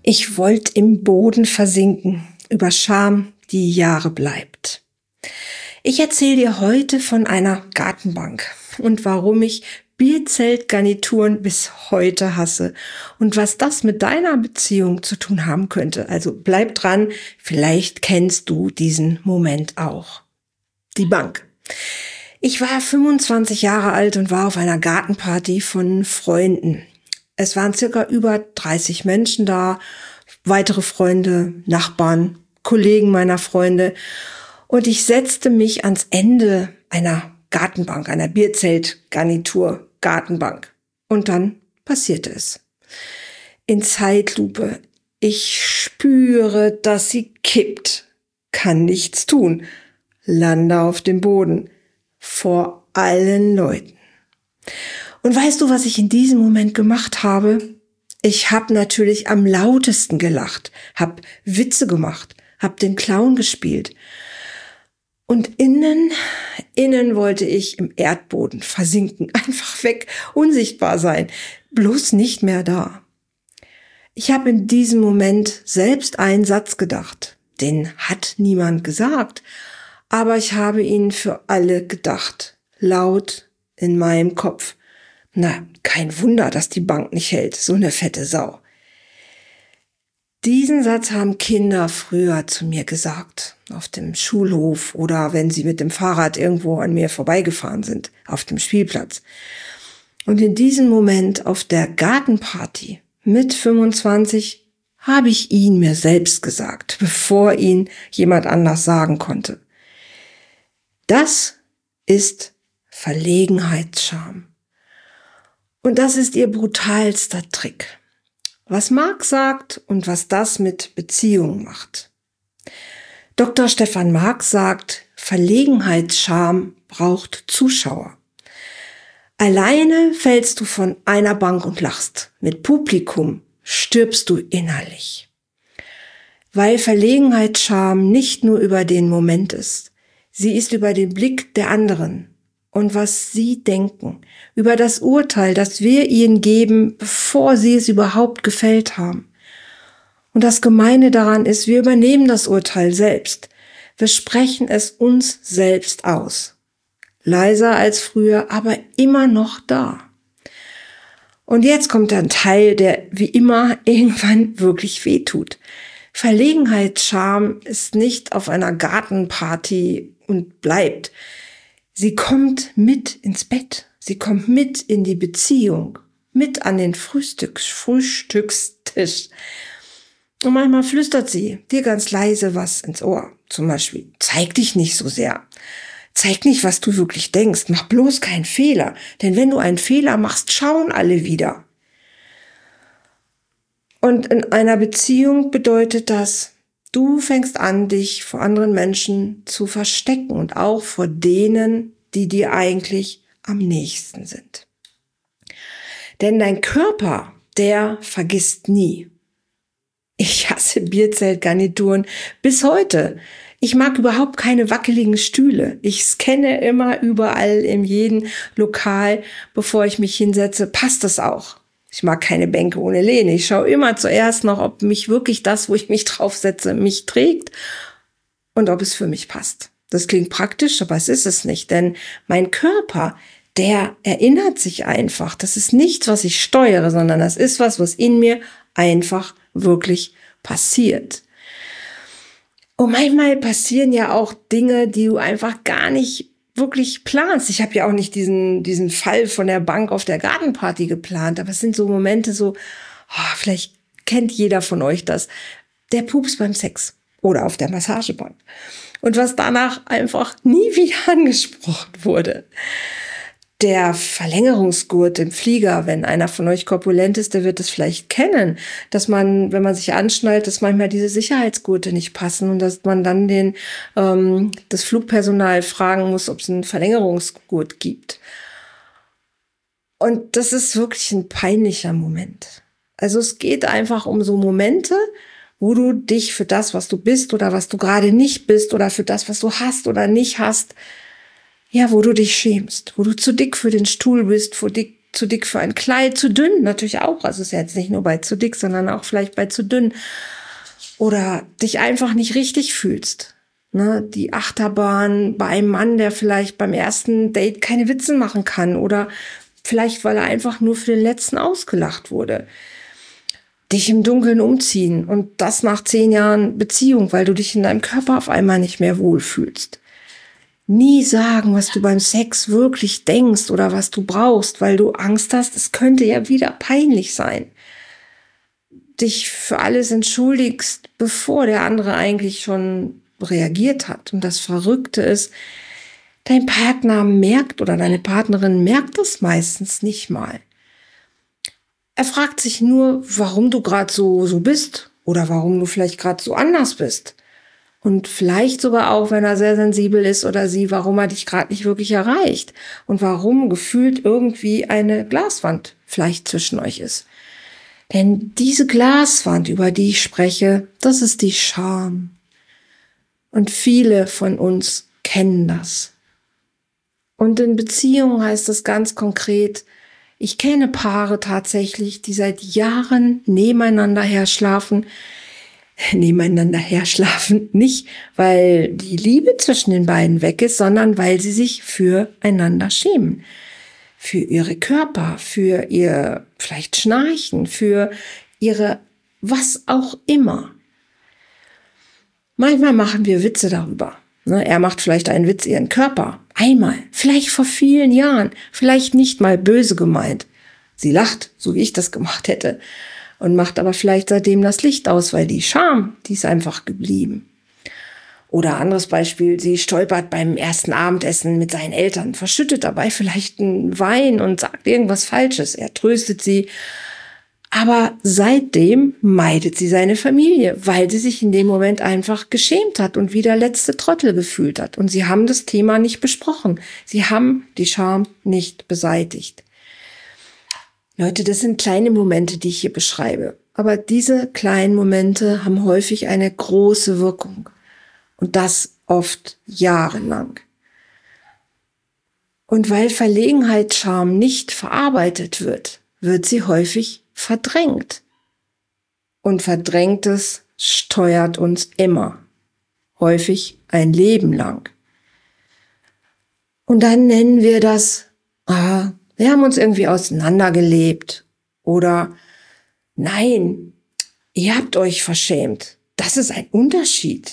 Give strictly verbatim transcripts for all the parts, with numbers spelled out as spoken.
Ich wollt im Boden versinken, über Scham, die Jahre bleibt. Ich erzähle dir heute von einer Gartenbank und warum ich Bierzeltgarnituren bis heute hasse und was das mit deiner Beziehung zu tun haben könnte. Also bleib dran, vielleicht kennst du diesen Moment auch. Die Bank. Ich war fünfundzwanzig Jahre alt und war auf einer Gartenparty von Freunden. Es waren circa über dreißig Menschen da, weitere Freunde, Nachbarn, Kollegen meiner Freunde. Und ich setzte mich ans Ende einer Gartenbank, einer Bierzeltgarnitur Gartenbank. Und dann passierte es. In Zeitlupe. Ich spüre, dass sie kippt. Kann nichts tun. Lande auf dem Boden. Vor allen Leuten. Und weißt du, was ich in diesem Moment gemacht habe? Ich habe natürlich am lautesten gelacht, habe Witze gemacht, habe den Clown gespielt. Und innen, innen wollte ich im Erdboden versinken, einfach weg, unsichtbar sein, bloß nicht mehr da. Ich habe in diesem Moment selbst einen Satz gedacht, den hat niemand gesagt, aber ich habe ihn für alle gedacht, laut in meinem Kopf. Na, kein Wunder, dass die Bank nicht hält, so eine fette Sau. Diesen Satz haben Kinder früher zu mir gesagt, auf dem Schulhof oder wenn sie mit dem Fahrrad irgendwo an mir vorbeigefahren sind, auf dem Spielplatz. Und in diesem Moment auf der Gartenparty mit fünfundzwanzig habe ich ihn mir selbst gesagt, bevor ihn jemand anders sagen konnte. Das ist Verlegenheitsscham. Und das ist ihr brutalster Trick. Was Marx sagt und was das mit Beziehungen macht. Doktor Stefan Marx sagt, Verlegenheitsscham braucht Zuschauer. Alleine fällst du von einer Bank und lachst. Mit Publikum stirbst du innerlich. Weil Verlegenheitsscham nicht nur über den Moment ist. Sie ist über den Blick der anderen. Und was sie denken, über das Urteil, das wir ihnen geben, bevor sie es überhaupt gefällt haben. Und das Gemeine daran ist, wir übernehmen das Urteil selbst. Wir sprechen es uns selbst aus. Leiser als früher, aber immer noch da. Und jetzt kommt ein Teil, der wie immer irgendwann wirklich wehtut. Verlegenheitsscham ist nicht auf einer Gartenparty und bleibt. Sie kommt mit ins Bett. Sie kommt mit in die Beziehung. Mit an den Frühstücks, Frühstückstisch. Und manchmal flüstert sie dir ganz leise was ins Ohr. Zum Beispiel, zeig dich nicht so sehr. Zeig nicht, was du wirklich denkst. Mach bloß keinen Fehler. Denn wenn du einen Fehler machst, schauen alle wieder. Und in einer Beziehung bedeutet das, du fängst an, dich vor anderen Menschen zu verstecken und auch vor denen, die dir eigentlich am nächsten sind. Denn dein Körper, der vergisst nie. Ich hasse Bierzeltgarnituren bis heute. Ich mag überhaupt keine wackeligen Stühle. Ich scanne immer überall in jedem Lokal, bevor ich mich hinsetze. Passt das auch? Ich mag keine Bänke ohne Lehne. Ich schaue immer zuerst noch, ob mich wirklich das, wo ich mich draufsetze, mich trägt und ob es für mich passt. Das klingt praktisch, aber es ist es nicht, denn mein Körper, der erinnert sich einfach. Das ist nichts, was ich steuere, sondern das ist was, was in mir einfach wirklich passiert. Und manchmal passieren ja auch Dinge, die du einfach gar nicht wirklich planst. Ich habe ja auch nicht diesen diesen Fall von der Bank auf der Gartenparty geplant, aber es sind so Momente so, oh, vielleicht kennt jeder von euch das, der Pups beim Sex oder auf der Massagebank. Und was danach einfach nie wieder angesprochen wurde. Der Verlängerungsgurt im Flieger, wenn einer von euch korpulent ist, der wird es vielleicht kennen, dass man, wenn man sich anschnallt, dass manchmal diese Sicherheitsgurte nicht passen und dass man dann den ähm, das Flugpersonal fragen muss, ob es einen Verlängerungsgurt gibt. Und das ist wirklich ein peinlicher Moment. Also es geht einfach um so Momente, wo du dich für das, was du bist oder was du gerade nicht bist oder für das, was du hast oder nicht hast, ja, wo du dich schämst, wo du zu dick für den Stuhl bist, wo dick, zu dick für ein Kleid, zu dünn natürlich auch. Also es ist ja jetzt nicht nur bei zu dick, sondern auch vielleicht bei zu dünn. Oder dich einfach nicht richtig fühlst. Ne? Die Achterbahn bei einem Mann, der vielleicht beim ersten Date keine Witze machen kann. Oder vielleicht, weil er einfach nur für den letzten ausgelacht wurde. Dich im Dunkeln umziehen und das nach zehn Jahren Beziehung, weil du dich in deinem Körper auf einmal nicht mehr wohlfühlst. Nie sagen, was du beim Sex wirklich denkst oder was du brauchst, weil du Angst hast, es könnte ja wieder peinlich sein. Dich für alles entschuldigst, bevor der andere eigentlich schon reagiert hat. Und das Verrückte ist, dein Partner merkt oder deine Partnerin merkt das meistens nicht mal. Er fragt sich nur, warum du gerade so so bist oder warum du vielleicht gerade so anders bist. Und vielleicht sogar auch, wenn er sehr sensibel ist oder sie, warum er dich gerade nicht wirklich erreicht und warum gefühlt irgendwie eine Glaswand vielleicht zwischen euch ist. Denn diese Glaswand, über die ich spreche, das ist die Scham. Und viele von uns kennen das. Und in Beziehungen heißt das ganz konkret, ich kenne Paare tatsächlich, die seit Jahren nebeneinander herschlafen, nebeneinander herschlafen, nicht weil die Liebe zwischen den beiden weg ist, sondern weil sie sich füreinander schämen. Für ihre Körper, für ihr vielleicht Schnarchen, für ihre was auch immer. Manchmal machen wir Witze darüber. Er macht vielleicht einen Witz ihren Körper. Einmal, vielleicht vor vielen Jahren, vielleicht nicht mal böse gemeint. Sie lacht, so wie ich das gemacht hätte, und macht aber vielleicht seitdem das Licht aus, weil die Scham, die ist einfach geblieben. Oder anderes Beispiel, sie stolpert beim ersten Abendessen mit seinen Eltern, verschüttet dabei vielleicht einen Wein und sagt irgendwas Falsches. Er tröstet sie, aber seitdem meidet sie seine Familie, weil sie sich in dem Moment einfach geschämt hat und wie der letzte Trottel gefühlt hat. Und sie haben das Thema nicht besprochen. Sie haben die Scham nicht beseitigt. Leute, das sind kleine Momente, die ich hier beschreibe. Aber diese kleinen Momente haben häufig eine große Wirkung. Und das oft jahrelang. Und weil Verlegenheitsscham nicht verarbeitet wird, wird sie häufig verdrängt. Und Verdrängtes steuert uns immer. Häufig ein Leben lang. Und dann nennen wir das, ah, wir haben uns irgendwie auseinandergelebt. Oder nein, ihr habt euch verschämt. Das ist ein Unterschied.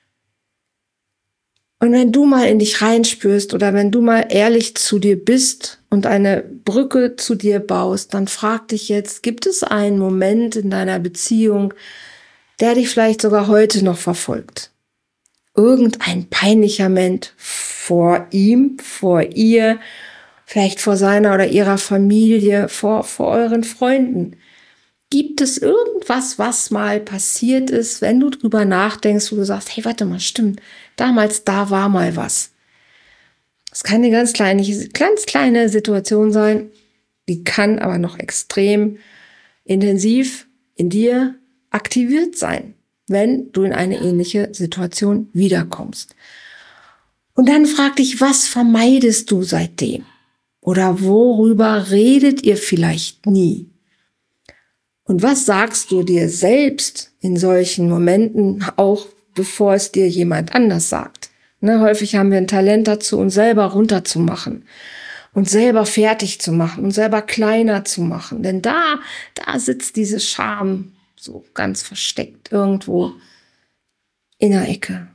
Und wenn du mal in dich reinspürst oder wenn du mal ehrlich zu dir bist und eine Brücke zu dir baust, dann frag dich jetzt, gibt es einen Moment in deiner Beziehung, der dich vielleicht sogar heute noch verfolgt? Irgendein peinlicher Moment vor ihm, vor ihr, vielleicht vor seiner oder ihrer Familie, vor, vor euren Freunden. Gibt es irgendwas, was mal passiert ist, wenn du drüber nachdenkst, wo du sagst, hey, warte mal, stimmt, damals, da war mal was. Das kann eine ganz kleine, ganz kleine Situation sein, die kann aber noch extrem intensiv in dir aktiviert sein, wenn du in eine ähnliche Situation wiederkommst. Und dann frag dich, was vermeidest du seitdem? Oder worüber redet ihr vielleicht nie? Und was sagst du dir selbst in solchen Momenten, auch bevor es dir jemand anders sagt? Ne, häufig haben wir ein Talent dazu, uns selber runterzumachen, uns selber fertig zu machen, uns selber kleiner zu machen. Denn da, da sitzt diese Scham so ganz versteckt irgendwo in der Ecke.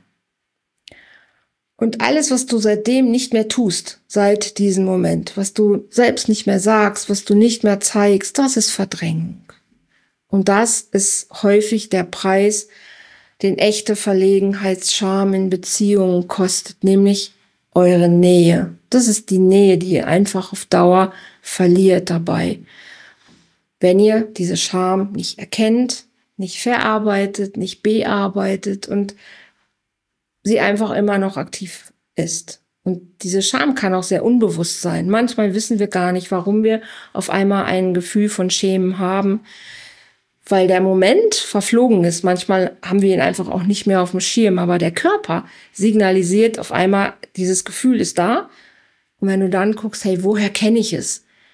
Und alles, was du seitdem nicht mehr tust, seit diesem Moment, was du selbst nicht mehr sagst, was du nicht mehr zeigst, das ist Verdrängung. Und das ist häufig der Preis, den echte Verlegenheitsscham in Beziehungen kostet, nämlich eure Nähe. Das ist die Nähe, die ihr einfach auf Dauer verliert dabei. Wenn ihr diese Scham nicht erkennt, nicht verarbeitet, nicht bearbeitet und sie einfach immer noch aktiv ist. Und diese Scham kann auch sehr unbewusst sein. Manchmal wissen wir gar nicht, warum wir auf einmal ein Gefühl von Schämen haben, weil der Moment verflogen ist. Manchmal haben wir ihn einfach auch nicht mehr auf dem Schirm, aber der Körper signalisiert auf einmal, dieses Gefühl ist da. Und wenn du dann guckst, hey, woher kenne ich es?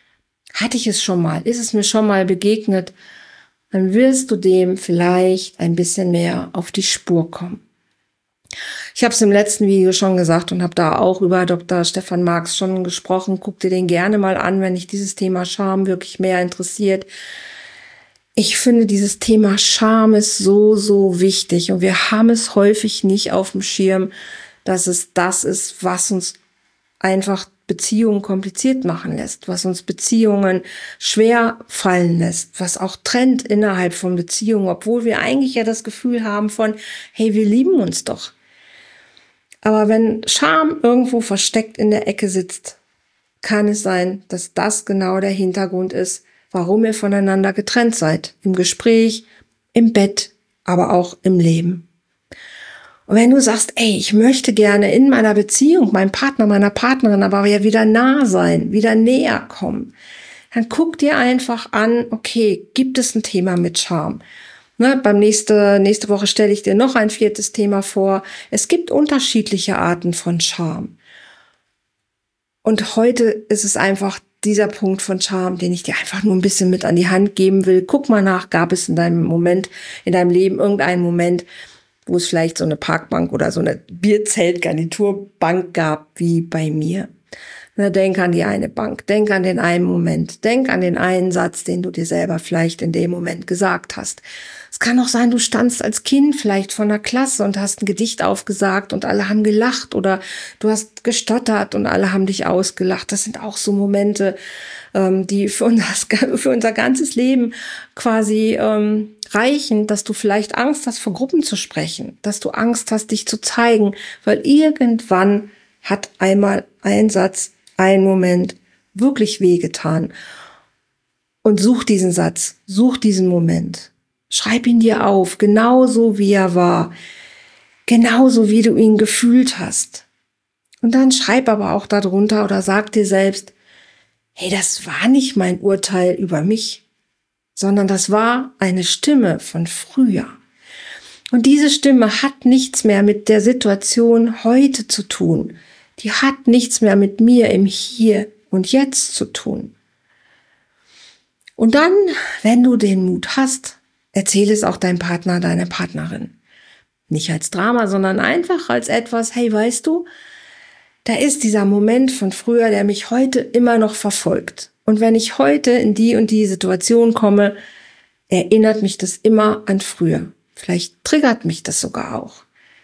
Hatte ich es schon mal? Ist es mir schon mal begegnet? Dann wirst du dem vielleicht ein bisschen mehr auf die Spur kommen. Ich habe es im letzten Video schon gesagt und habe da auch über Doktor Stefan Marx schon gesprochen. Guck dir den gerne mal an, wenn dich dieses Thema Scham wirklich mehr interessiert. Ich finde, dieses Thema Scham ist so, so wichtig und wir haben es häufig nicht auf dem Schirm, dass es das ist, was uns einfach Beziehungen kompliziert machen lässt, was uns Beziehungen schwer fallen lässt, was auch trennt innerhalb von Beziehungen, obwohl wir eigentlich ja das Gefühl haben von, hey, wir lieben uns doch. Aber wenn Scham irgendwo versteckt in der Ecke sitzt, kann es sein, dass das genau der Hintergrund ist, warum ihr voneinander getrennt seid. Im Gespräch, im Bett, aber auch im Leben. Und wenn du sagst, ey, ich möchte gerne in meiner Beziehung, meinem Partner, meiner Partnerin, aber ja wieder nah sein, wieder näher kommen, dann guck dir einfach an, okay, gibt es ein Thema mit Scham? Ne, beim nächste, nächste Woche stelle ich dir noch ein viertes Thema vor. Es gibt unterschiedliche Arten von Scham. Und heute ist es einfach dieser Punkt von Scham, den ich dir einfach nur ein bisschen mit an die Hand geben will. Guck mal nach, gab es in deinem Moment, in deinem Leben irgendeinen Moment, wo es vielleicht so eine Parkbank oder so eine Bierzeltgarniturbank gab, wie bei mir. Na, denk an die eine Bank, denk an den einen Moment, denk an den einen Satz, den du dir selber vielleicht in dem Moment gesagt hast. Es kann auch sein, du standst als Kind vielleicht vor einer Klasse und hast ein Gedicht aufgesagt und alle haben gelacht oder du hast gestottert und alle haben dich ausgelacht. Das sind auch so Momente, ähm, die für unser, für unser ganzes Leben quasi ähm, reichen, dass du vielleicht Angst hast, vor Gruppen zu sprechen, dass du Angst hast, dich zu zeigen, weil irgendwann hat einmal ein Satz, ein Moment wirklich wehgetan. Und such diesen Satz, such diesen Moment. Schreib ihn dir auf, genauso wie er war, genauso wie du ihn gefühlt hast. Und dann schreib aber auch darunter oder sag dir selbst, hey, das war nicht mein Urteil über mich, sondern das war eine Stimme von früher. Und diese Stimme hat nichts mehr mit der Situation heute zu tun. Die hat nichts mehr mit mir im Hier und Jetzt zu tun. Und dann, wenn du den Mut hast, erzähle es auch deinem Partner, deiner Partnerin. Nicht als Drama, sondern einfach als etwas, hey, weißt du, da ist dieser Moment von früher, der mich heute immer noch verfolgt. Und wenn ich heute in die und die Situation komme, erinnert mich das immer an früher. Vielleicht triggert mich das sogar auch.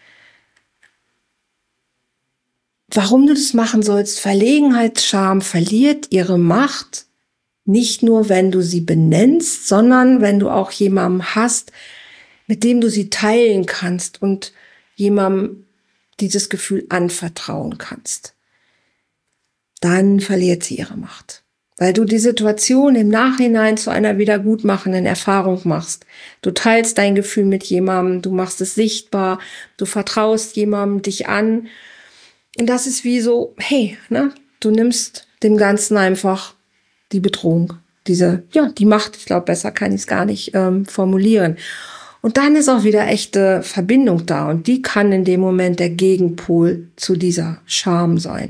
Warum du das machen sollst? Verlegenheitsscham verliert ihre Macht, nicht nur, wenn du sie benennst, sondern wenn du auch jemanden hast, mit dem du sie teilen kannst und jemandem dieses Gefühl anvertrauen kannst. Dann verliert sie ihre Macht. Weil du die Situation im Nachhinein zu einer wiedergutmachenden Erfahrung machst. Du teilst dein Gefühl mit jemandem, du machst es sichtbar, du vertraust jemandem dich an. Und das ist wie so, hey, ne, du nimmst dem Ganzen einfach die Bedrohung, diese, ja, die Macht. Ich glaube, besser kann ich es gar nicht ähm, formulieren. Und dann ist auch wieder echte Verbindung da und die kann in dem Moment der Gegenpol zu dieser Scham sein.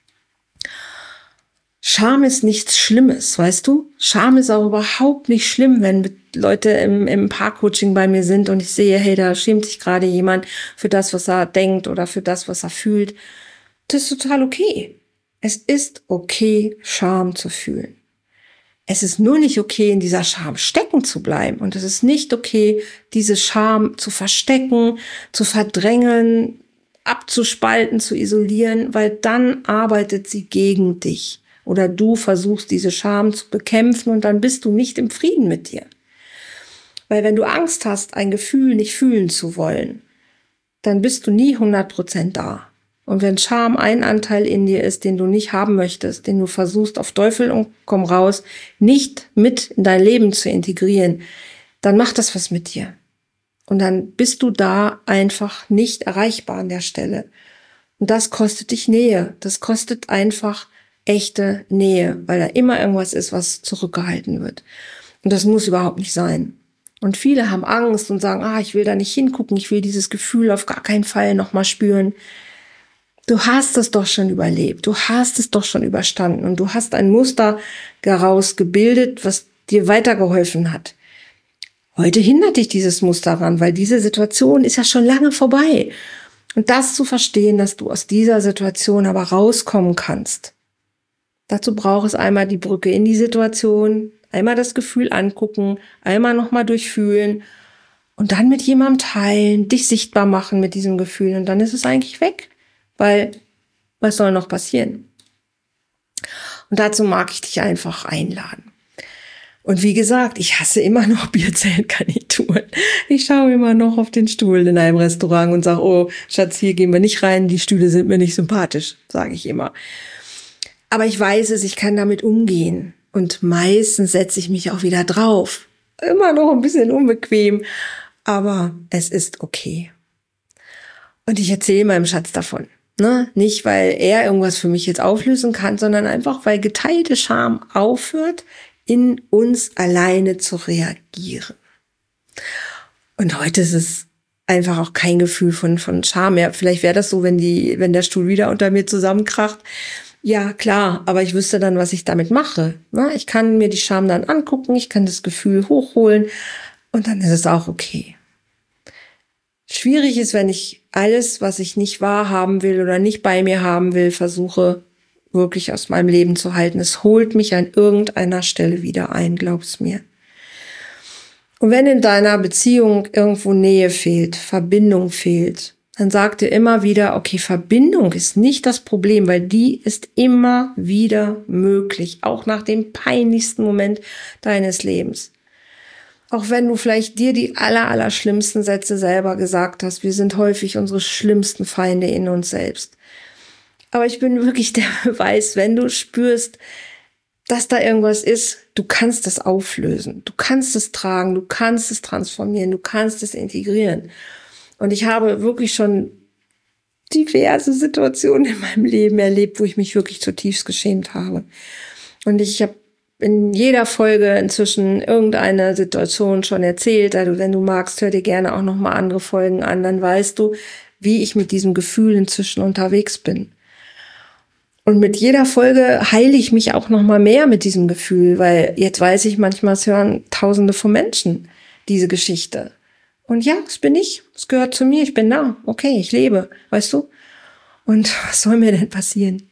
Scham ist nichts Schlimmes, weißt du? Scham ist auch überhaupt nicht schlimm, wenn Leute im, im Paarcoaching bei mir sind und ich sehe, hey, da schämt sich gerade jemand für das, was er denkt oder für das, was er fühlt. Das ist total okay. Es ist okay, Scham zu fühlen. Es ist nur nicht okay, in dieser Scham stecken zu bleiben. Und es ist nicht okay, diese Scham zu verstecken, zu verdrängen, abzuspalten, zu isolieren, weil dann arbeitet sie gegen dich. Oder du versuchst, diese Scham zu bekämpfen und dann bist du nicht im Frieden mit dir. Weil wenn du Angst hast, ein Gefühl nicht fühlen zu wollen, dann bist du nie hundert Prozent da. Und wenn Scham ein Anteil in dir ist, den du nicht haben möchtest, den du versuchst auf Teufel und komm raus, nicht mit in dein Leben zu integrieren, dann macht das was mit dir. Und dann bist du da einfach nicht erreichbar an der Stelle. Und das kostet dich Nähe. Das kostet einfach echte Nähe, weil da immer irgendwas ist, was zurückgehalten wird. Und das muss überhaupt nicht sein. Und viele haben Angst und sagen, ah, ich will da nicht hingucken, ich will dieses Gefühl auf gar keinen Fall nochmal spüren. Du hast es doch schon überlebt, du hast es doch schon überstanden und du hast ein Muster daraus gebildet, was dir weitergeholfen hat. Heute hindert dich dieses Muster daran, weil diese Situation ist ja schon lange vorbei. Und das zu verstehen, dass du aus dieser Situation aber rauskommen kannst. Dazu braucht es einmal die Brücke in die Situation, einmal das Gefühl angucken, einmal nochmal durchfühlen und dann mit jemandem teilen, dich sichtbar machen mit diesem Gefühl und dann ist es eigentlich weg, weil was soll noch passieren? Und dazu mag ich dich einfach einladen. Und wie gesagt, ich hasse immer noch Bierzeltgarnituren. Ich schaue immer noch auf den Stuhl in einem Restaurant und sage, oh Schatz, hier gehen wir nicht rein, die Stühle sind mir nicht sympathisch, sage ich immer. Aber ich weiß es, ich kann damit umgehen. Und meistens setze ich mich auch wieder drauf. Immer noch ein bisschen unbequem, aber es ist okay. Und ich erzähle meinem Schatz davon. Ne? Nicht, weil er irgendwas für mich jetzt auflösen kann, sondern einfach, weil geteilte Scham aufhört, in uns alleine zu reagieren. Und heute ist es einfach auch kein Gefühl von, von Scham mehr. Vielleicht wäre das so, wenn die, wenn der Stuhl wieder unter mir zusammenkracht. Ja, klar, aber ich wüsste dann, was ich damit mache. Ich kann mir die Scham dann angucken, ich kann das Gefühl hochholen und dann ist es auch okay. Schwierig ist, wenn ich alles, was ich nicht wahrhaben will oder nicht bei mir haben will, versuche wirklich aus meinem Leben zu halten. Es holt mich an irgendeiner Stelle wieder ein, glaub's mir. Und wenn in deiner Beziehung irgendwo Nähe fehlt, Verbindung fehlt, dann sag dir immer wieder, okay, Verbindung ist nicht das Problem, weil die ist immer wieder möglich, auch nach dem peinlichsten Moment deines Lebens. Auch wenn du vielleicht dir die aller, aller schlimmsten Sätze selber gesagt hast, wir sind häufig unsere schlimmsten Feinde in uns selbst. Aber ich bin wirklich der Beweis, wenn du spürst, dass da irgendwas ist, du kannst es auflösen, du kannst es tragen, du kannst es transformieren, du kannst es integrieren. Und ich habe wirklich schon diverse Situationen in meinem Leben erlebt, wo ich mich wirklich zutiefst geschämt habe. Und ich habe in jeder Folge inzwischen irgendeine Situation schon erzählt. Also wenn du magst, hör dir gerne auch nochmal andere Folgen an, dann weißt du, wie ich mit diesem Gefühl inzwischen unterwegs bin. Und mit jeder Folge heile ich mich auch noch mal mehr mit diesem Gefühl, weil jetzt weiß ich manchmal, es hören Tausende von Menschen diese Geschichte. Und ja, es bin ich, es gehört zu mir, ich bin da, okay, ich lebe, weißt du? Und was soll mir denn passieren?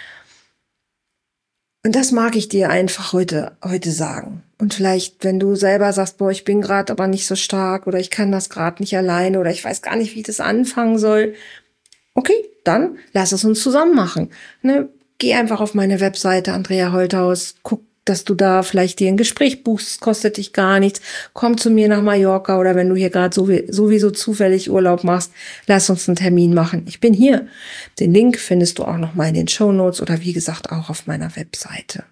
Und das mag ich dir einfach heute, heute sagen. Und vielleicht, wenn du selber sagst, boah, ich bin gerade aber nicht so stark oder ich kann das gerade nicht alleine oder ich weiß gar nicht, wie ich das anfangen soll, okay, dann lass es uns zusammen machen. Ne? Geh einfach auf meine Webseite Andrea Holthaus, guck, dass du da vielleicht dir ein Gespräch buchst, kostet dich gar nichts. Komm zu mir nach Mallorca oder wenn du hier gerade sowieso zufällig Urlaub machst, lass uns einen Termin machen. Ich bin hier. Den Link findest du auch noch mal in den Shownotes oder wie gesagt auch auf meiner Webseite.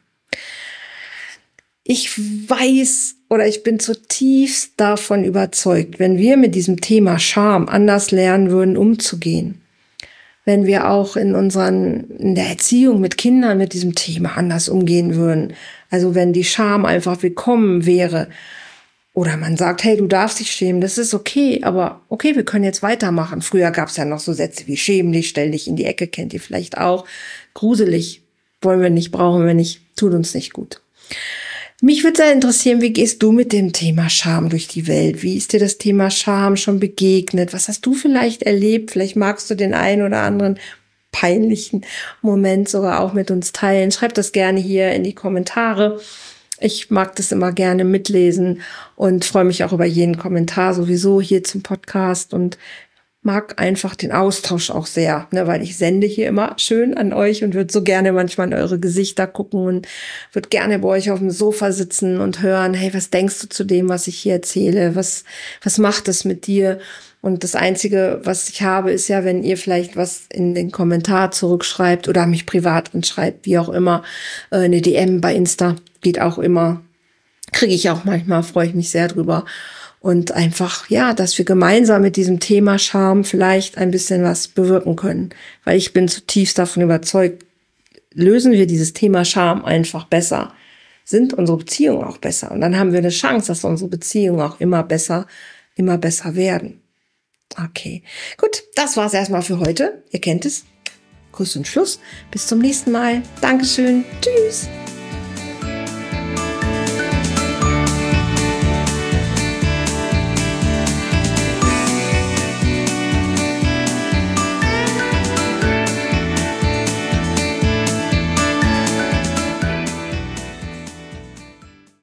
Ich weiß oder ich bin zutiefst davon überzeugt, wenn wir mit diesem Thema Scham anders lernen würden, umzugehen, wenn wir auch in unseren, in der Erziehung mit Kindern mit diesem Thema anders umgehen würden. Also wenn die Scham einfach willkommen wäre. Oder man sagt, hey, du darfst dich schämen, das ist okay, aber okay, wir können jetzt weitermachen. Früher gab es ja noch so Sätze wie schäm dich, stell dich in die Ecke, kennt ihr vielleicht auch. Gruselig, wollen wir nicht, brauchen wir nicht, tut uns nicht gut. Mich würde sehr interessieren, wie gehst du mit dem Thema Scham durch die Welt? Wie ist dir das Thema Scham schon begegnet? Was hast du vielleicht erlebt? Vielleicht magst du den einen oder anderen peinlichen Moment sogar auch mit uns teilen. Schreib das gerne hier in die Kommentare. Ich mag das immer gerne mitlesen und freue mich auch über jeden Kommentar sowieso hier zum Podcast und mag einfach den Austausch auch sehr, ne, weil ich sende hier immer schön an euch und würde so gerne manchmal in eure Gesichter gucken und würde gerne bei euch auf dem Sofa sitzen und hören, hey, was denkst du zu dem, was ich hier erzähle? Was, was macht es mit dir? Und das Einzige, was ich habe, ist ja, wenn ihr vielleicht was in den Kommentar zurückschreibt oder mich privat anschreibt, wie auch immer, eine D M bei Insta geht auch immer, kriege ich auch manchmal, freue ich mich sehr drüber. Und einfach, ja, dass wir gemeinsam mit diesem Thema Scham vielleicht ein bisschen was bewirken können. Weil ich bin zutiefst davon überzeugt, lösen wir dieses Thema Scham einfach besser, sind unsere Beziehungen auch besser. Und dann haben wir eine Chance, dass unsere Beziehungen auch immer besser, immer besser werden. Okay, gut, das war's erstmal für heute. Ihr kennt es. Kuss und Schluss. Bis zum nächsten Mal. Dankeschön. Tschüss.